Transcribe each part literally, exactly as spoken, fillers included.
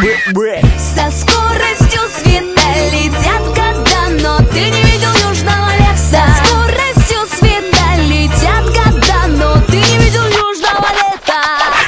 Со скоростью света летят года, но ты не видел южного леса. Со скоростью света летят года, но ты не видел южного лета.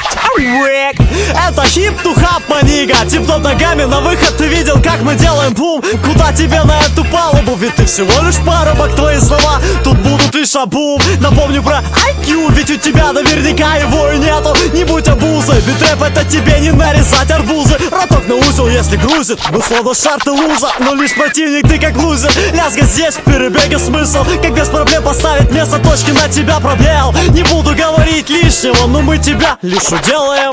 Это хип-ту-хап, манига. Тип-топ ногами на выход. Ты видел, как мы делаем бум? Куда тебе на эту палубу? Ведь ты всего лишь парубок, твои слова тут будут и шабум. Напомню про ай кью, ведь у тебя наверняка его и нету. Не будь обузой, ведь рэп это тебе не нарезать арбузы. Роток на узел, если грузит, мы словно шар, ты луза. Но лишь противник, ты как лузер. Лязга здесь, в перебеге смысл. Как без проблем поставить место точки на тебя пробел. Не буду говорить лишнего, но мы тебя лишь уделаем.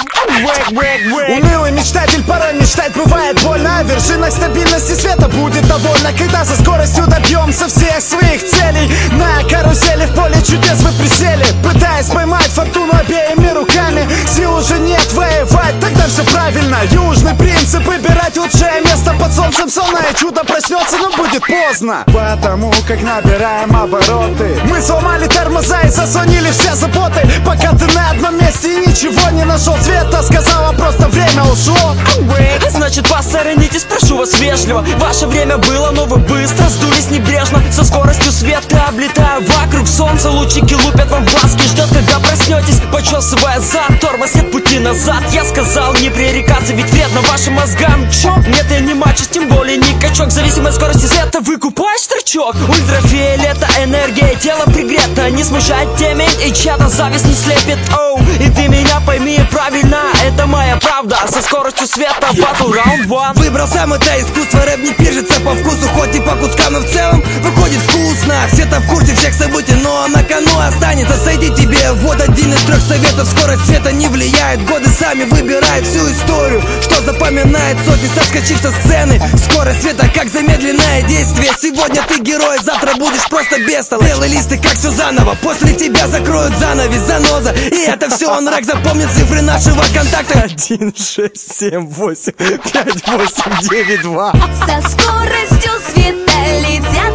Унылый мечтатель, порой мечтать бывает больно. Вершина стабильности света будет довольна, когда со скоростью добьемся всех своих целей. На карусели в поле чудес вы присели, пытаясь поймать фортуну обеими руками. Сил уже нет воевать, тогда все правильно. Южный принцип — выбирать лучшее место под солнцем. Сонное чудо проснется, но будет поздно, потому как набираем обороты. Мы сломали тормоза и заслонили все заботы. Пока ты на одном месте и ничего не нашел света, сказала просто время ушло. Значит, посторонитесь, прошу вас вежливо. Ваше время было, но вы быстро сдулись небрежно. Со скоростью света облетая вокруг солнца, лучики лупят вам в глазки. Ждет, когда проснетесь, почесывая зад. Тормоз, нет пути назад. Я сказал не пререкаться, ведь вредно вашим мозгам. Чё? Нет, я не мачо, тем более не качок. Зависимой от скорости света выкупаешь торчок. Ультрафиолета, энергия, тело пригрето. Не смущает темень и чья-то зависть не слепит. Оу, и ты меня пойми правильно, это моя правда. Со скоростью света батл раунд one. Выбрал сам это искусство, рэп не пишется по вкусу, хоть и по кускам, но в целом выходит вкусно. Все-то в курсе всех событий, но на кону останется. Сойди тебе, вот один из трех советов. Скорость света не влияет, годы сами выбирают всю историю, что запоминает сотни, соскочив со сцены. Скорость света как замедленное действие. Сегодня ты герой, завтра будешь просто бестолочь. Делай листы, как все заново, после тебя закроют занавес, заноза. И это все он рэк, запомнит цифры нашего контакта. Один, шесть, семь, восемь, пять, восемь, девять, два. Со скоростью света летят